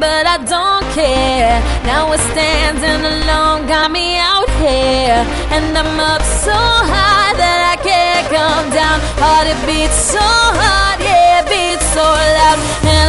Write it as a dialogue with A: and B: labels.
A: but I don't care. Now we're standing alone, got me out here, and I'm up so high that I can't come down. Heart it beats so hard, yeah, it beats so loud.